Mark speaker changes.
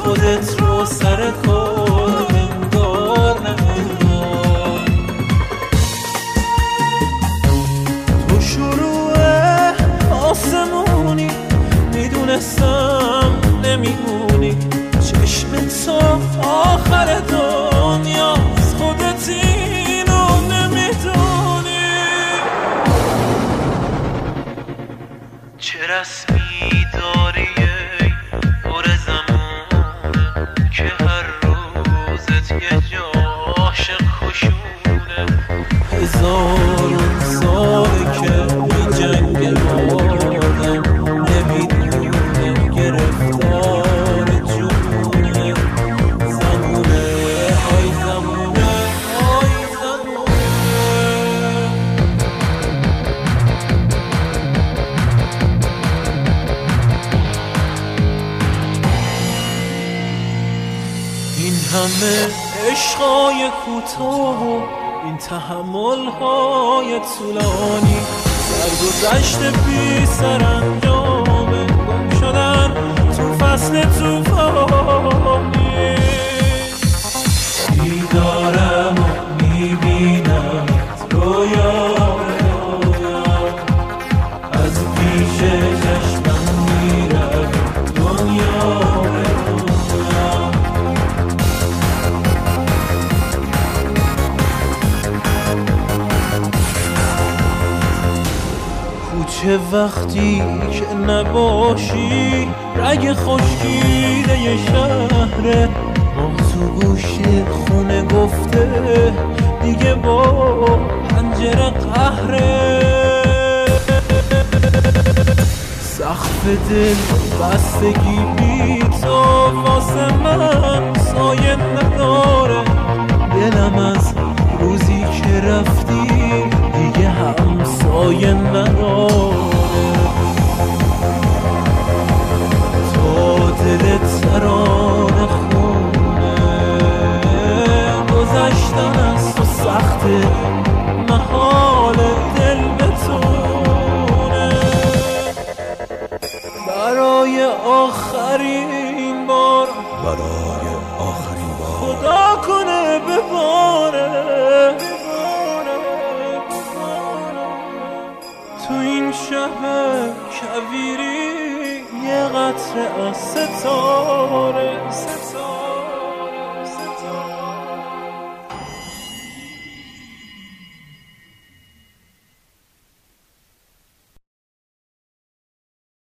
Speaker 1: خودت رو سر کار انگار نه انگار. تو شروع آسمونی میدونستم نمیمونی، چشم تو آخر دنیاست، خودت اینو نمیدونی. چه رسمی داری ای پر زمونه که هر روزت یه جاشق خشونه. هزارون ساله که می جنگ آدم نمیدونه گرفتار جونه. زمونه های زمونه های زمونه. این همه عشقای کوتاه، این تحمل‌های طولانی، سرگذشت بی سرانجامه، گم شدن تو فصل طوفانی. دیدارم و میبینم رویا از پیش چشمم میره دنیا. چه وقتی که نباشی رگ خشکیده ی شهره، ما تو گوشه خونه گفته دیگه با پنجره قهره. سقف دل بستگی بی تو واسه من سایه نداره. دلم از روزی که رفتی دیگه همسایه نداره. تو دلت ترانه خونه، گذشتن از تو سخته، محال دل بتونه. برای آخرین بار خدا کنه بباره تو این شب کویری یه قطره از ستاره.